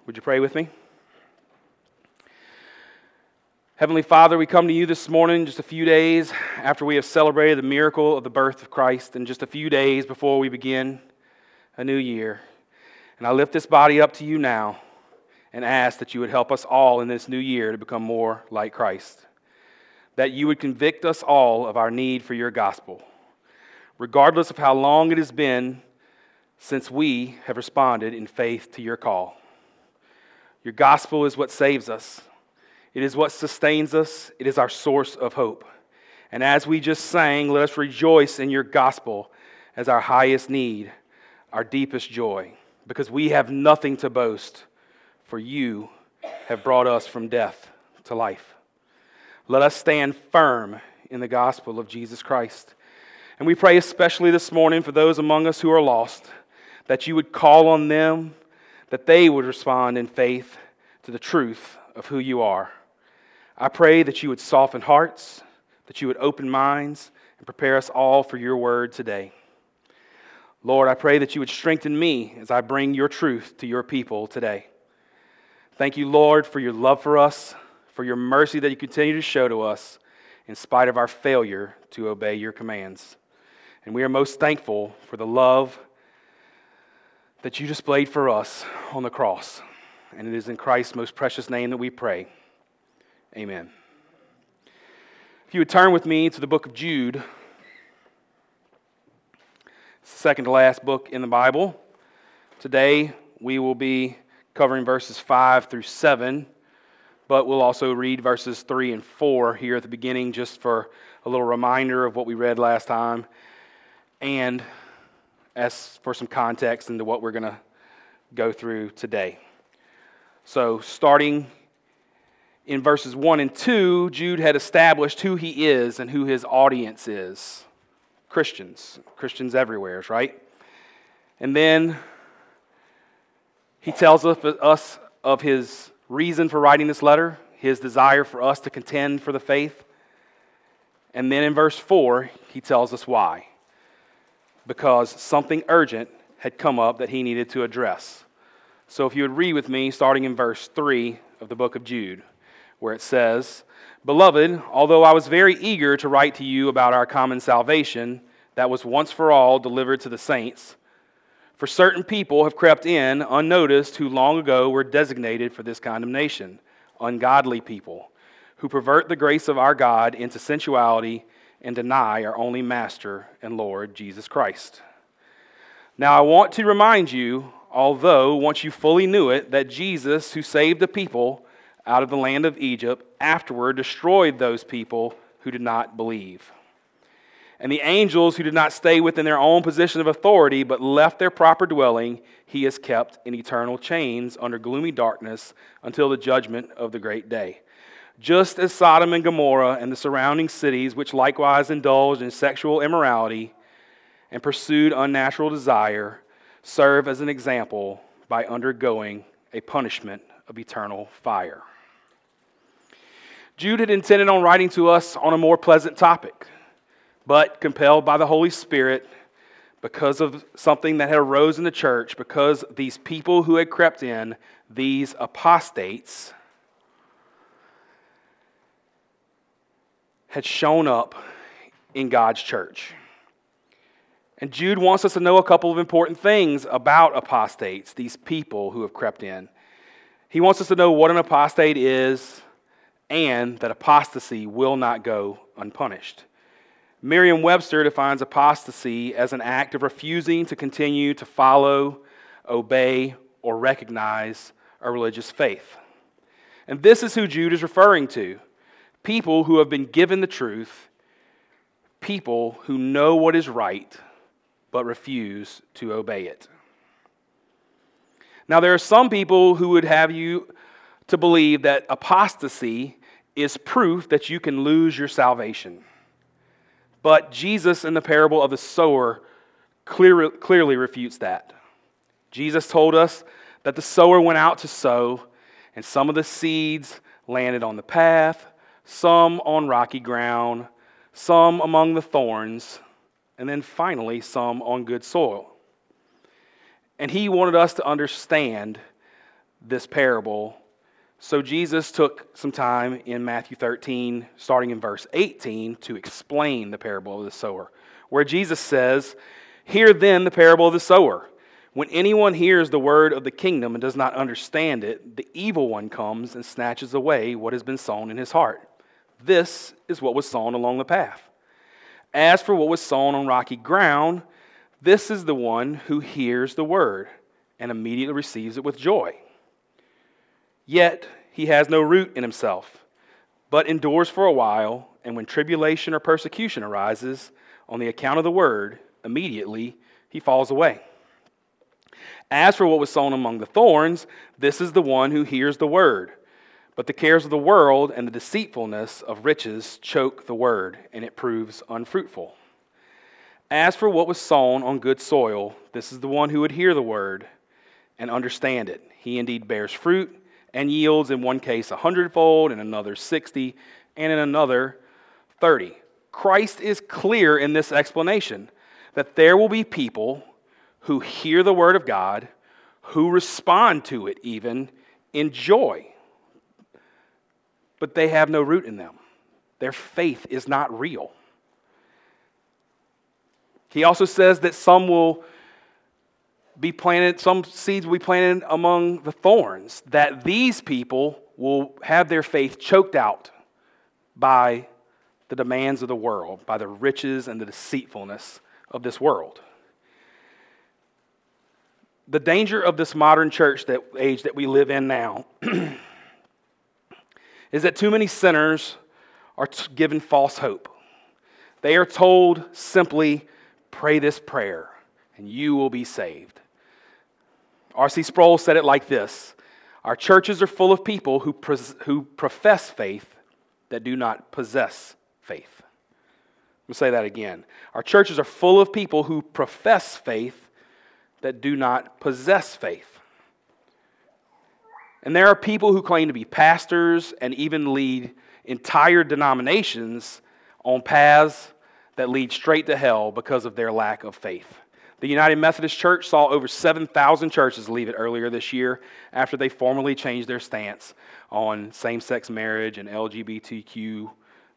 Would you pray with me? Heavenly Father, we come to you this morning just a few days after we have celebrated the miracle of the birth of Christ, and just a few days before we begin a new year. And I lift this body up to you now and ask that you would help us all in this new year to become more like Christ. That you would convict us all of our need for your gospel, regardless of how long it has been since we have responded in faith to your call. Your gospel is what saves us. It is what sustains us. It is our source of hope. And as we just sang, let us rejoice in your gospel as our highest need, our deepest joy, because we have nothing to boast, for you have brought us from death to life. Let us stand firm in the gospel of Jesus Christ. And we pray especially this morning for those among us who are lost, that you would call on them, that they would respond in faith to the truth of who you are. I pray that you would soften hearts, that you would open minds, and prepare us all for your word today. Lord, I pray that you would strengthen me as I bring your truth to your people today. Thank you, Lord, for your love for us, for your mercy that you continue to show to us in spite of our failure to obey your commands. And we are most thankful for the love that you displayed for us on the cross. And it is in Christ's most precious name that we pray. Amen. If you would turn with me to the book of Jude, it's the second to last book in the Bible. Today we will be covering verses 5 through 7, but we'll also read verses 3 and 4 here at the beginning just for a little reminder of what we read last time, and as for some context into what we're going to go through today. So starting in verses 1 and 2, Jude had established who he is and who his audience is. Christians everywhere, right? And then he tells us of his reason for writing this letter, his desire for us to contend for the faith. And then in verse 4, he tells us why. Because something urgent had come up that he needed to address. So if you would read with me, starting in verse 3 of the book of Jude, where it says, "Beloved, although I was very eager to write to you about our common salvation that was once for all delivered to the saints, for certain people have crept in unnoticed who long ago were designated for this condemnation, ungodly people, who pervert the grace of our God into sensuality and deny our only Master and Lord, Jesus Christ. Now I want to remind you, although once you fully knew it, that Jesus, who saved the people out of the land of Egypt, afterward destroyed those people who did not believe. And the angels who did not stay within their own position of authority, but left their proper dwelling, he has kept in eternal chains under gloomy darkness until the judgment of the great day. Just as Sodom and Gomorrah and the surrounding cities, which likewise indulged in sexual immorality and pursued unnatural desire, serve as an example by undergoing a punishment of eternal fire." Jude had intended on writing to us on a more pleasant topic, but compelled by the Holy Spirit, because of something that had arose in the church, because these people who had crept in, these apostates, had shown up in God's church. And Jude wants us to know a couple of important things about apostates, these people who have crept in. He wants us to know what an apostate is and that apostasy will not go unpunished. Merriam-Webster defines apostasy as an act of refusing to continue to follow, obey, or recognize a religious faith. And this is who Jude is referring to. People who have been given the truth, people who know what is right, but refuse to obey it. Now, there are some people who would have you to believe that apostasy is proof that you can lose your salvation. But Jesus, in the parable of the sower, clearly refutes that. Jesus told us that the sower went out to sow, and some of the seeds landed on the path, some on rocky ground, some among the thorns, and then finally some on good soil. And he wanted us to understand this parable. So Jesus took some time in Matthew 13, starting in verse 18, to explain the parable of the sower, where Jesus says, "Hear then the parable of the sower. When anyone hears the word of the kingdom and does not understand it, the evil one comes and snatches away what has been sown in his heart. This is what was sown along the path. As for what was sown on rocky ground, this is the one who hears the word and immediately receives it with joy. Yet he has no root in himself, but endures for a while, and when tribulation or persecution arises on the account of the word, immediately he falls away. As for what was sown among the thorns, this is the one who hears the word, but the cares of the world and the deceitfulness of riches choke the word, and it proves unfruitful. As for what was sown on good soil, this is the one who would hear the word and understand it. He indeed bears fruit and yields in one case 100-fold, in another 60, and in another 30. Christ is clear in this explanation that there will be people who hear the word of God, who respond to it even in joy, but they have no root in them. Their faith is not real. He also says that some seeds will be planted among the thorns, that these people will have their faith choked out by the demands of the world, by the riches and the deceitfulness of this world. The danger of this modern church age that we live in now is that too many sinners are given false hope. They are told simply, pray this prayer and you will be saved. R.C. Sproul said it like this: our churches are full of people who profess faith that do not possess faith. Let me say that again. Our churches are full of people who profess faith that do not possess faith. And there are people who claim to be pastors and even lead entire denominations on paths that lead straight to hell because of their lack of faith. The United Methodist Church saw over 7,000 churches leave it earlier this year after they formally changed their stance on same-sex marriage and LGBTQ ...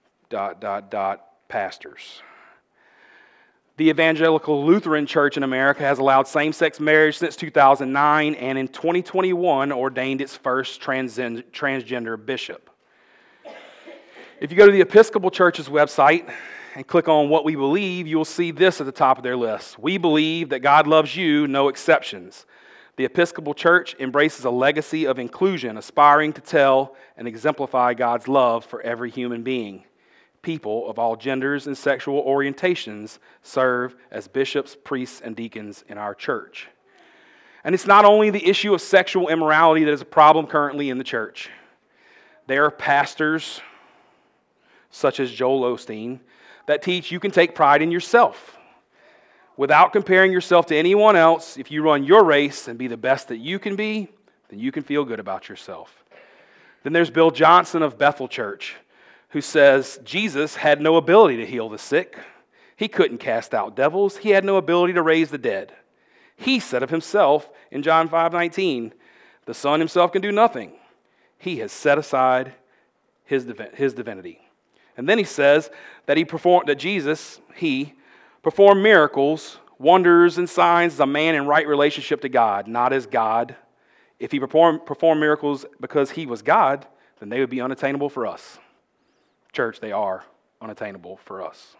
pastors. The Evangelical Lutheran Church in America has allowed same-sex marriage since 2009, and in 2021 ordained its first transgender bishop. If you go to the Episcopal Church's website and click on What We Believe, you'll see this at the top of their list. We believe that God loves you, no exceptions. The Episcopal Church embraces a legacy of inclusion, aspiring to tell and exemplify God's love for every human being. People of all genders and sexual orientations serve as bishops, priests, and deacons in our church. And it's not only the issue of sexual immorality that is a problem currently in the church. There are pastors, such as Joel Osteen, that teach you can take pride in yourself. Without comparing yourself to anyone else, if you run your race and be the best that you can be, then you can feel good about yourself. Then there's Bill Johnson of Bethel Church, who says Jesus had no ability to heal the sick. He couldn't cast out devils. He had no ability to raise the dead. He said of himself in John 5:19, the Son himself can do nothing. He has set aside his divinity. And then he says that Jesus performed miracles, wonders, and signs as a man in right relationship to God, not as God. If he performed miracles because he was God, then they would be unattainable for us. Church, they are unattainable for us.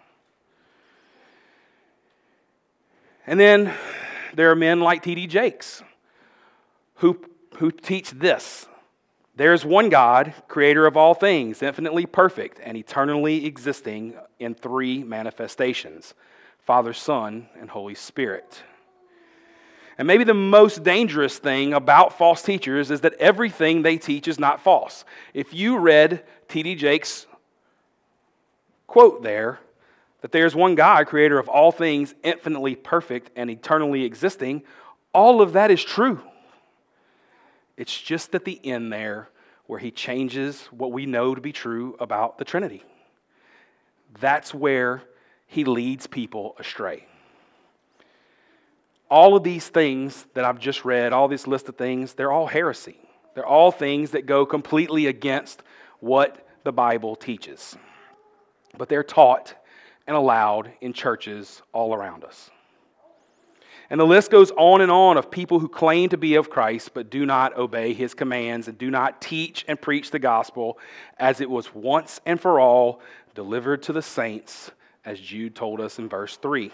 And then there are men like T.D. Jakes who teach this. There's one God, creator of all things, infinitely perfect and eternally existing in three manifestations: Father, Son, and Holy Spirit. And maybe the most dangerous thing about false teachers is that everything they teach is not false. If you read T.D. Jakes' quote there, that there's one God, creator of all things, infinitely perfect and eternally existing, all of that is true. It's just at the end there where he changes what we know to be true about the Trinity. That's where he leads people astray. All of these things that I've just read, all this list of things, they're all heresy. They're all things that go completely against what the Bible teaches. But they're taught and allowed in churches all around us. And the list goes on and on of people who claim to be of Christ but do not obey his commands and do not teach and preach the gospel as it was once and for all delivered to the saints, as Jude told us in verse 3.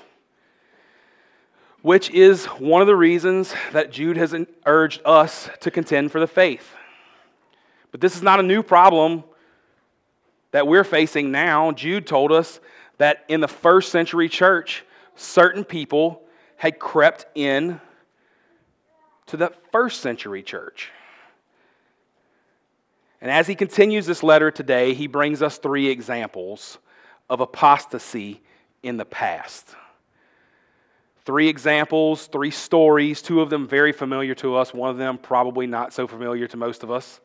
Which is one of the reasons that Jude has urged us to contend for the faith. But this is not a new problem that we're facing now. Jude told us that in the first century church, certain people had crept in to the first century church. And as he continues this letter today, he brings us 3 examples of apostasy in the past. 3 examples, 3 stories, 2 of them very familiar to us, one of them probably not so familiar to most of us,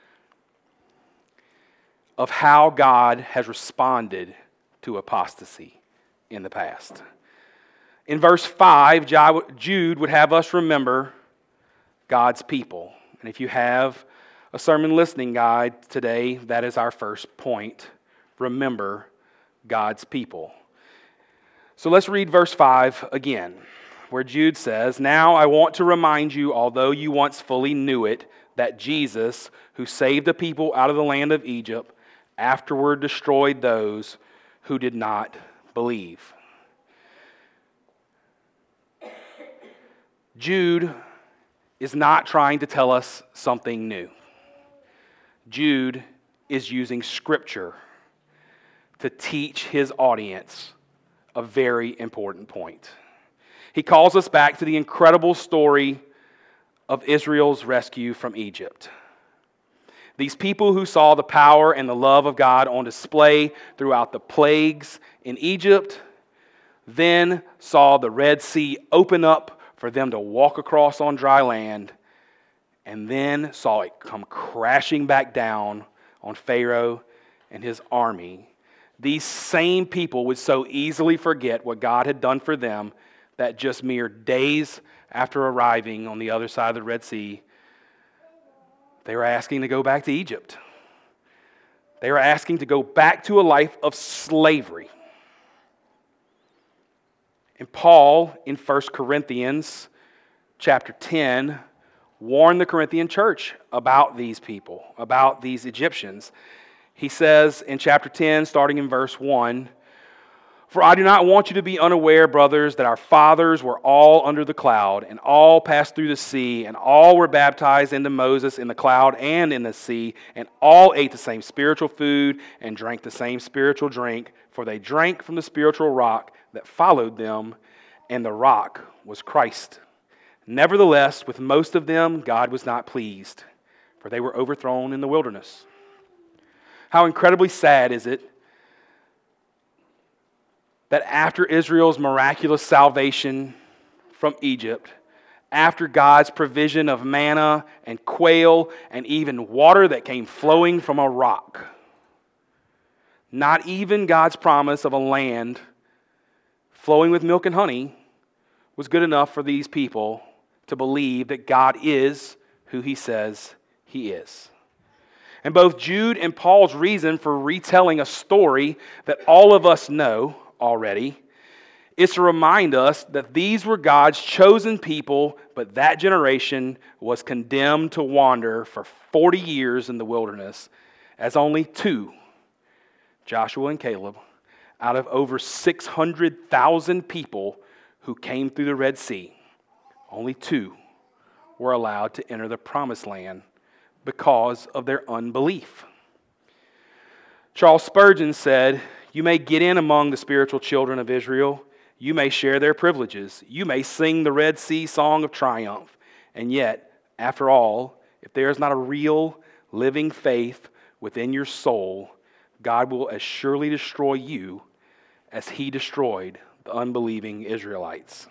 of how God has responded to apostasy in the past. In verse 5, Jude would have us remember God's people. And if you have a sermon listening guide today, that is our first point. Remember God's people. So let's read verse 5 again, where Jude says, "Now I want to remind you, although you once fully knew it, that Jesus, who saved the people out of the land of Egypt, afterward destroyed those who did not believe." Jude is not trying to tell us something new. Jude is using Scripture to teach his audience a very important point. He calls us back to the incredible story of Israel's rescue from Egypt. These people who saw the power and the love of God on display throughout the plagues in Egypt, then saw the Red Sea open up for them to walk across on dry land, and then saw it come crashing back down on Pharaoh and his army. These same people would so easily forget what God had done for them that just mere days after arriving on the other side of the Red Sea, they were asking to go back to Egypt. They were asking to go back to a life of slavery. And Paul, in 1 Corinthians chapter 10, warned the Corinthian church about these people, about these Egyptians. He says in chapter 10, starting in verse 1, "For I do not want you to be unaware, brothers, that our fathers were all under the cloud, and all passed through the sea, and all were baptized into Moses in the cloud and in the sea, and all ate the same spiritual food and drank the same spiritual drink, for they drank from the spiritual rock that followed them, and the rock was Christ. Nevertheless, with most of them God was not pleased, for they were overthrown in the wilderness." How incredibly sad is it that after Israel's miraculous salvation from Egypt, after God's provision of manna and quail and even water that came flowing from a rock, not even God's promise of a land flowing with milk and honey was good enough for these people to believe that God is who He says He is. And both Jude and Paul's reason for retelling a story that all of us know already is to remind us that these were God's chosen people, but that generation was condemned to wander for 40 years in the wilderness as only 2, Joshua and Caleb, out of over 600,000 people who came through the Red Sea, only 2 were allowed to enter the promised land because of their unbelief. Charles Spurgeon said, "You may get in among the spiritual children of Israel. You may share their privileges. You may sing the Red Sea song of triumph. And yet, after all, if there is not a real, living faith within your soul, God will as surely destroy you as He destroyed the unbelieving Israelites."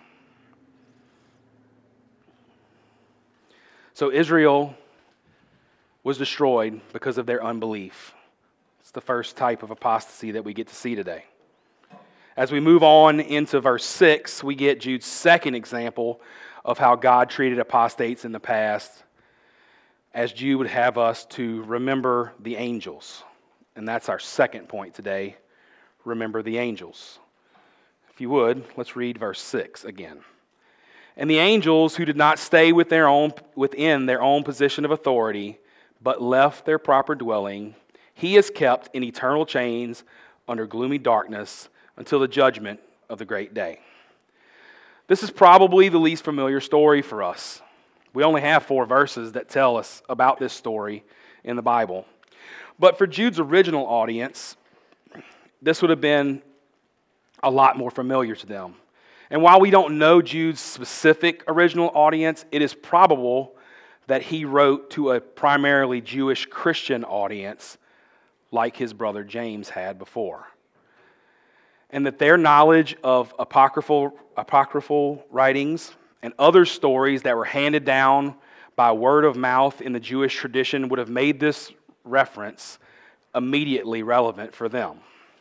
So Israel was destroyed because of their unbelief. It's the first type of apostasy that we get to see today. As we move on into verse 6, we get Jude's second example of how God treated apostates in the past. as Jude would have us to remember the angels. And that's our second point today, remember the angels. If you would, let's read verse 6 again. And the angels who did not stay within their own position of authority, but left their proper dwelling, he is kept in eternal chains under gloomy darkness until the judgment of the great day. This is probably the least familiar story for us. We only have 4 verses that tell us about this story in the Bible. But for Jude's original audience, this would have been a lot more familiar to them. And while we don't know Jude's specific original audience, it is probable that he wrote to a primarily Jewish Christian audience like his brother James had before. And that their knowledge of apocryphal writings and other stories that were handed down by word of mouth in the Jewish tradition would have made this reference immediately relevant for them.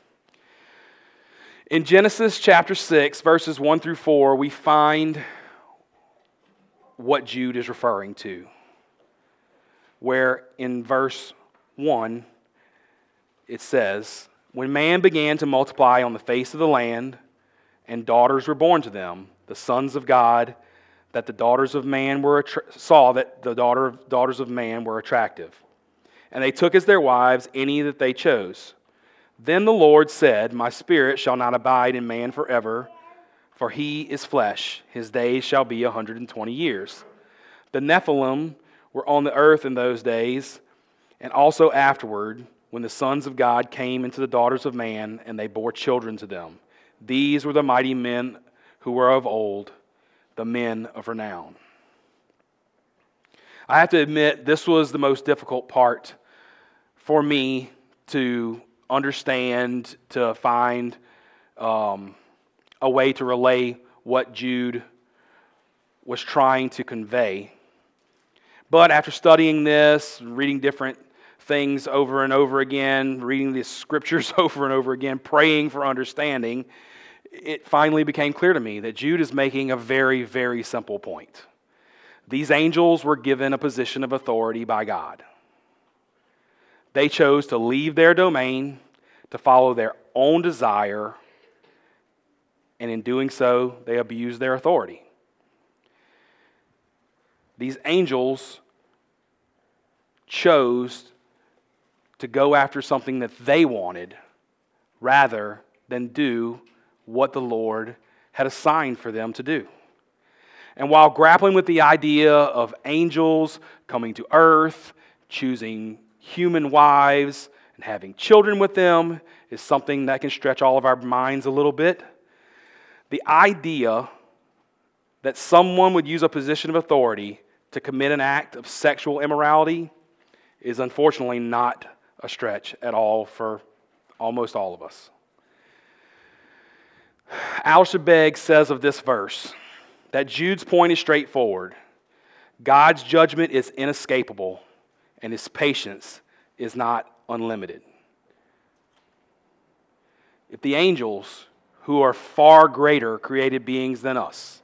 In Genesis chapter 6, verses 1 through 4, we find what Jude is referring to, where in verse 1 it says, "When man began to multiply on the face of the land, and daughters were born to them, the sons of God, that the daughters of man saw that the daughters of man were attractive. And they took as their wives any that they chose. Then the Lord said, My spirit shall not abide in man forever, for he is flesh. His days shall be 120 years. The Nephilim were on the earth in those days, and also afterward, when the sons of God came into the daughters of man, and they bore children to them. These were the mighty men who were of old, the men of renown." I have to admit, this was the most difficult part for me to understand, to find a way to relay what Jude was trying to convey. But after studying this, reading different things over and over again, reading the scriptures over and over again, praying for understanding, it finally became clear to me that Jude is making a very, very simple point. These angels were given a position of authority by God. They chose to leave their domain, to follow their own desire, and in doing so, they abused their authority. These angels chose to go after something that they wanted rather than do what the Lord had assigned for them to do. And while grappling with the idea of angels coming to earth, choosing human wives, and having children with them is something that can stretch all of our minds a little bit, the idea that someone would use a position of authority to commit an act of sexual immorality is unfortunately not a stretch at all for almost all of us. Alistair Begg says of this verse that Jude's point is straightforward. God's judgment is inescapable, and his patience is not unlimited. If the angels, who are far greater created beings than us,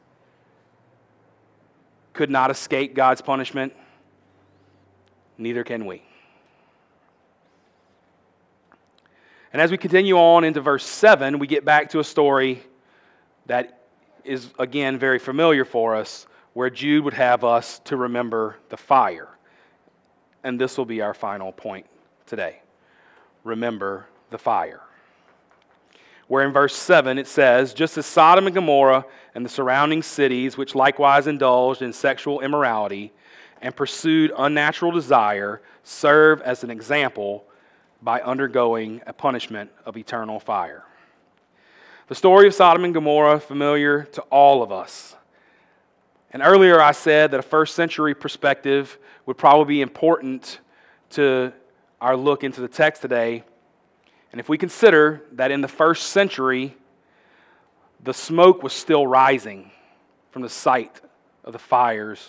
could not escape God's punishment, neither can we. And as we continue on into verse 7, we get back to a story that is, again, very familiar for us, where Jude would have us to remember the fire. And this will be our final point today. Remember the fire. Where in verse 7 it says, "Just as Sodom and Gomorrah and the surrounding cities, which likewise indulged in sexual immorality and pursued unnatural desire, serve as an example by undergoing a punishment of eternal fire." The story of Sodom and Gomorrah, familiar to all of us. And earlier I said that a first century perspective would probably be important to our look into the text today. And if we consider that in the first century, the smoke was still rising from the site of the fires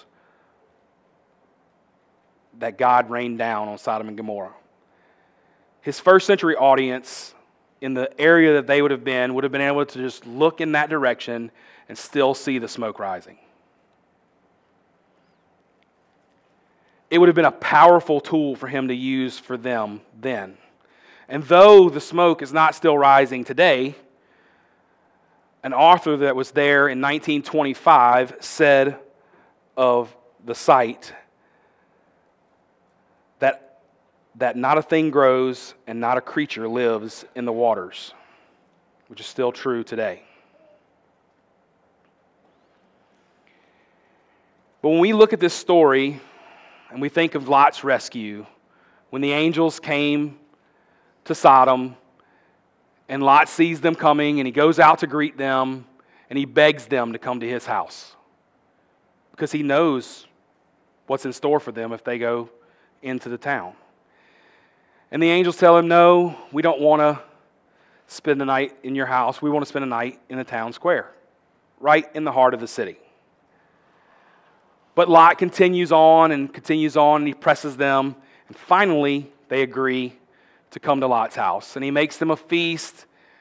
that God rained down on Sodom and Gomorrah. His first century audience in the area that they would have been able to just look in that direction and still see the smoke rising. it would have been a powerful tool for him to use for them then. And though the smoke is not still rising today, an author that was there in 1925 said of the site that not a thing grows and not a creature lives in the waters, which is still true today. But when we look at this story and we think of Lot's rescue, when the angels came to Sodom and Lot sees them coming and he goes out to greet them and he begs them to come to his house because he knows what's in store for them if they go into the town. And the angels tell him, no, we don't want to spend the night in your house. We want to spend a night in the town square, right in the heart of the city. But Lot continues on, and he presses them, and finally they agree to come to Lot's house. And he makes them a feast.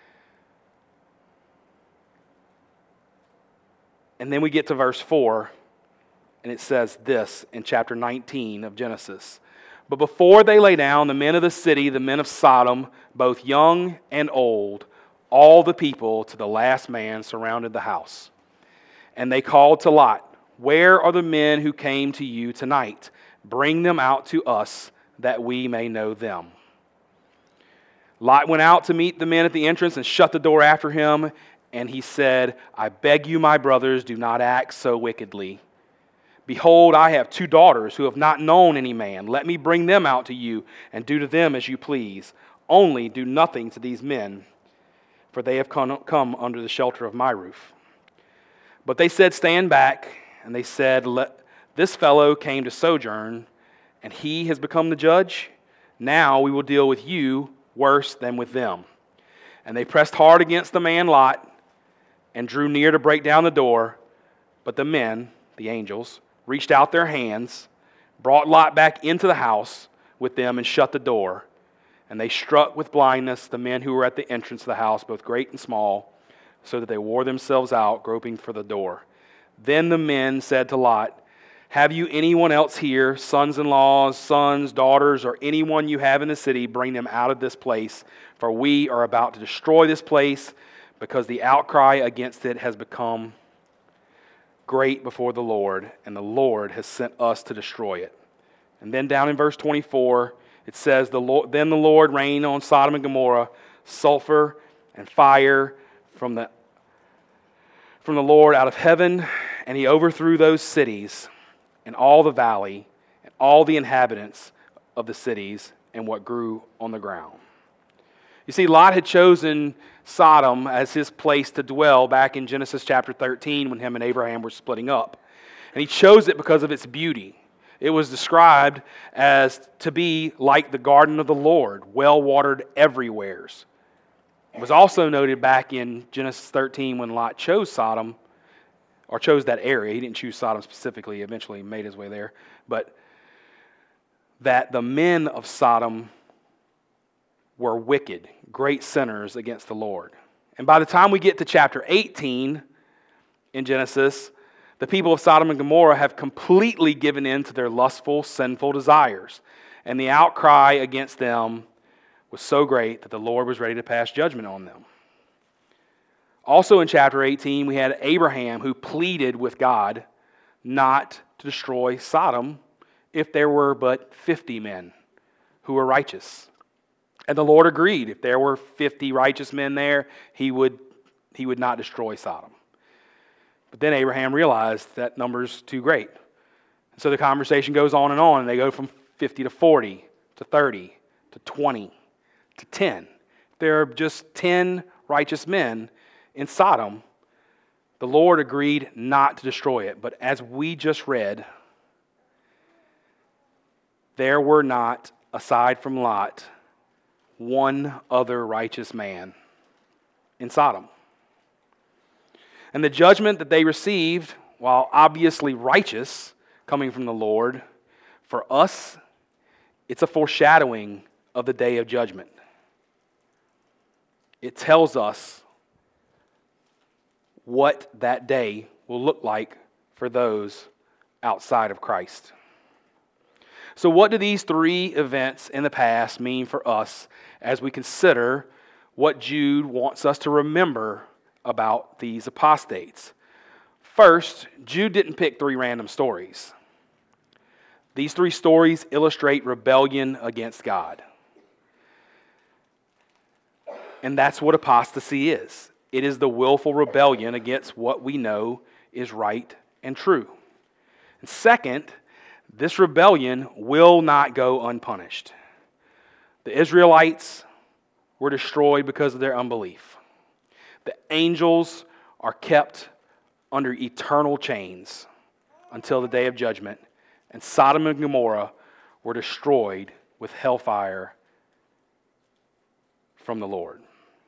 And then we get to verse 4, and it says this in chapter 19 of Genesis. But before they lay down, the men of the city, the men of Sodom, both young and old, all the people to the last man surrounded the house. And they called to Lot, "Where are the men who came to you tonight? Bring them out to us, that we may know them." Lot went out to meet the men at the entrance and shut the door after him. And he said, "I beg you, my brothers, do not act so wickedly. Behold, I have 2 daughters who have not known any man. Let me bring them out to you and do to them as you please. Only do nothing to these men, for they have come under the shelter of my roof." But they said, "Stand back." And they said, "This fellow came to sojourn, and he has become the judge. Now we will deal with you worse than with them." And they pressed hard against the man Lot and drew near to break down the door. But the men, the angels, reached out their hands, brought Lot back into the house with them, and shut the door. And they struck with blindness the men who were at the entrance of the house, both great and small, so that they wore themselves out, groping for the door. Then the men said to Lot, "Have you anyone else here, sons-in-laws, sons, daughters, or anyone you have in the city? Bring them out of this place, for we are about to destroy this place, because the outcry against it has become great before the Lord, and the Lord has sent us to destroy it." And then down in verse 24, it says, "Then the Lord rained on Sodom and Gomorrah sulfur and fire from the Lord out of heaven, and he overthrew those cities and all the valley and all the inhabitants of the cities and what grew on the ground." You see, Lot had chosen Sodom as his place to dwell back in Genesis chapter 13 when him and Abraham were splitting up. And he chose it because of its beauty. It was described as to be like the garden of the Lord, well-watered everywheres. It was also noted back in Genesis 13 when Lot chose Sodom, or chose that area. He didn't choose Sodom specifically. He eventually made his way there. But that the men of Sodom were wicked, great sinners against the Lord. And by the time we get to chapter 18 in Genesis, the people of Sodom and Gomorrah have completely given in to their lustful, sinful desires. And the outcry against them was so great that the Lord was ready to pass judgment on them. Also in chapter 18, we had Abraham who pleaded with God not to destroy Sodom if there were but 50 men who were righteous. And the Lord agreed. If there were 50 righteous men there, he would not destroy Sodom. But then Abraham realized that number's too great. And so the conversation goes on, and they go from 50 to 40 to 30 to 20 to 10. There are just 10 righteous men in Sodom. The Lord agreed not to destroy it. But as we just read, there were not, aside from Lot, one other righteous man in Sodom. And the judgment that they received, while obviously righteous, coming from the Lord, for us, it's a foreshadowing of the day of judgment. It tells us what that day will look like for those outside of Christ. So what do these three events in the past mean for us as we consider what Jude wants us to remember about these apostates? First, Jude didn't pick three random stories. These three stories illustrate rebellion against God. And that's what apostasy is. It is the willful rebellion against what we know is right and true. And second, this rebellion will not go unpunished. The Israelites were destroyed because of their unbelief. The angels are kept under eternal chains until the day of judgment, and Sodom and Gomorrah were destroyed with hellfire from the Lord.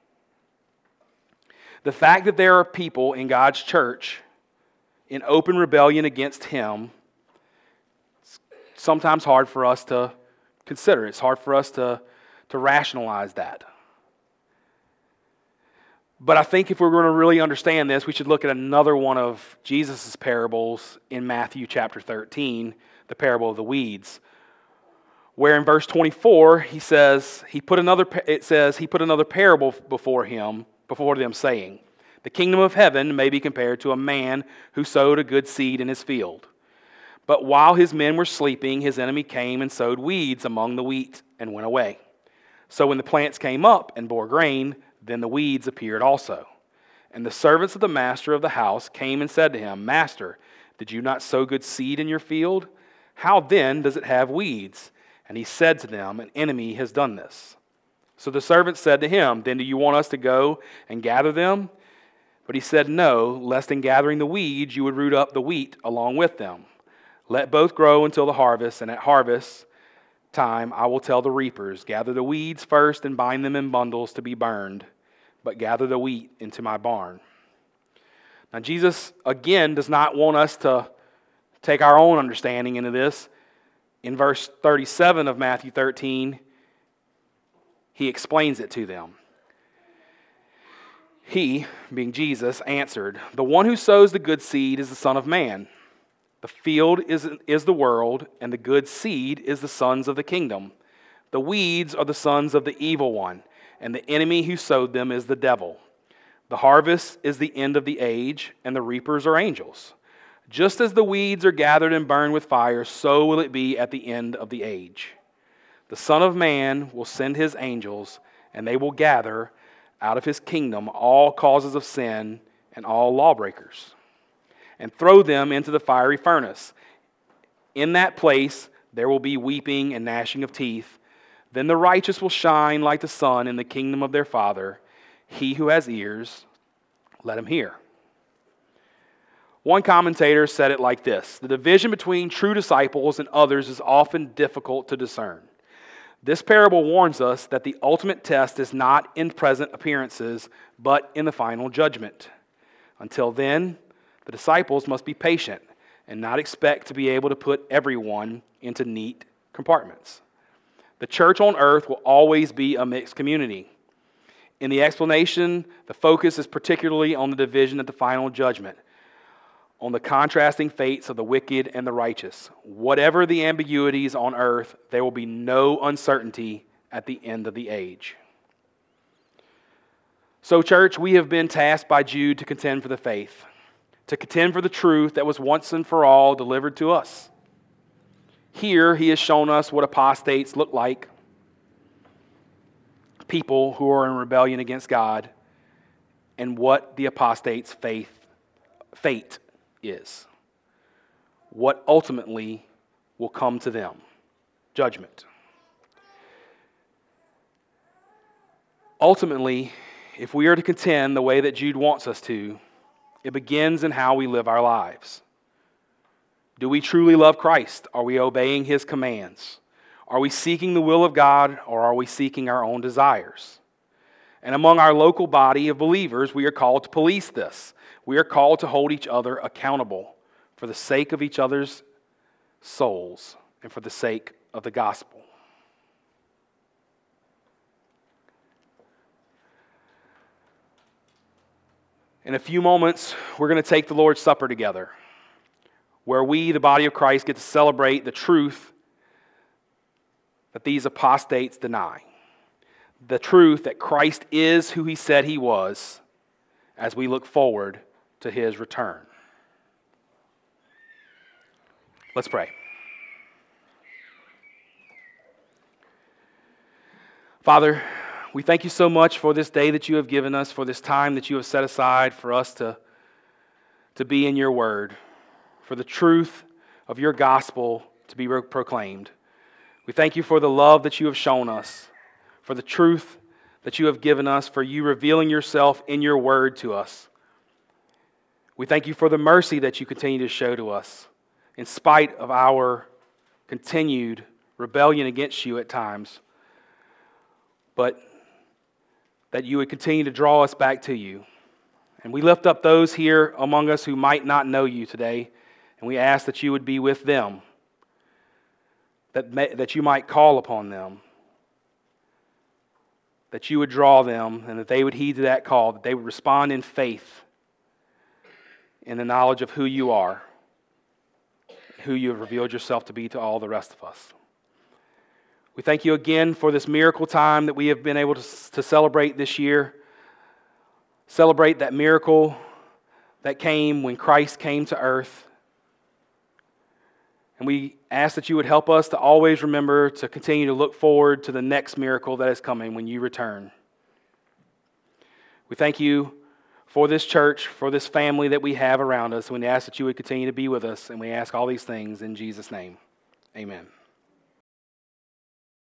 The fact that there are people in God's church in open rebellion against Him, it's sometimes hard for us to consider. It's hard for us to rationalize that. But I think if we're going to really understand this, we should look at another one of Jesus' parables in Matthew chapter 13, the parable of the weeds, where in verse 24 he says he put another parable before them, saying, "The kingdom of heaven may be compared to a man who sowed a good seed in his field. But while his men were sleeping, his enemy came and sowed weeds among the wheat and went away. So when the plants came up and bore grain, then the weeds appeared also. And the servants of the master of the house came and said to him, 'Master, did you not sow good seed in your field? How then does it have weeds?' And he said to them, 'An enemy has done this.' So the servants said to him, 'Then do you want us to go and gather them?' But he said, 'No, lest in gathering the weeds you would root up the wheat along with them. Let both grow until the harvest, and at harvest time I will tell the reapers, gather the weeds first and bind them in bundles to be burned, but gather the wheat into my barn.'" Now Jesus, again, does not want us to take our own understanding into this. In verse 37 of Matthew 13, he explains it to them. He, being Jesus, answered, "The one who sows the good seed is the Son of Man. The field is the world, and the good seed is the sons of the kingdom. The weeds are the sons of the evil one, and the enemy who sowed them is the devil. The harvest is the end of the age, and the reapers are angels. Just as the weeds are gathered and burned with fire, so will it be at the end of the age. The Son of Man will send his angels, and they will gather out of his kingdom all causes of sin and all lawbreakers, and throw them into the fiery furnace. In that place there will be weeping and gnashing of teeth. Then the righteous will shine like the sun in the kingdom of their Father. He who has ears, let him hear." One commentator said it like this: "The division between true disciples and others is often difficult to discern. This parable warns us that the ultimate test is not in present appearances, but in the final judgment. Until then, the disciples must be patient and not expect to be able to put everyone into neat compartments. The church on earth will always be a mixed community. In the explanation, the focus is particularly on the division at the final judgment, on the contrasting fates of the wicked and the righteous. Whatever the ambiguities on earth, there will be no uncertainty at the end of the age." So, church, we have been tasked by Jude to contend for the faith, to contend for the truth that was once and for all delivered to us. Here, he has shown us what apostates look like, people who are in rebellion against God, and what the apostate's fate is, what ultimately will come to them: judgment. Ultimately, if we are to contend the way that Jude wants us to, it begins in how we live our lives. Do we truly love Christ? Are we obeying his commands? Are we seeking the will of God, or are we seeking our own desires? And among our local body of believers, we are called to police this. We are called to hold each other accountable for the sake of each other's souls and for the sake of the gospel. In a few moments, we're going to take the Lord's Supper together, where we, the body of Christ, get to celebrate the truth that these apostates deny. The truth that Christ is who he said he was as we look forward to his return. Let's pray. Father, we thank you so much for this day that you have given us, for this time that you have set aside for us to be in your word, for the truth of your gospel to be proclaimed. We thank you for the love that you have shown us, for the truth that you have given us, for you revealing yourself in your word to us. We thank you for the mercy that you continue to show to us, in spite of our continued rebellion against you at times, but that you would continue to draw us back to you. And we lift up those here among us who might not know you today, and we ask that you would be with them, that you might call upon them, that you would draw them, and that they would heed to that call, that they would respond in faith, in the knowledge of who you are, who you have revealed yourself to be to all the rest of us. We thank you again for this miracle time that we have been able to celebrate this year. Celebrate that miracle that came when Christ came to earth. And we ask that you would help us to always remember to continue to look forward to the next miracle that is coming when you return. We thank you for this church, for this family that we have around us. And we ask that you would continue to be with us. And we ask all these things in Jesus' name. Amen.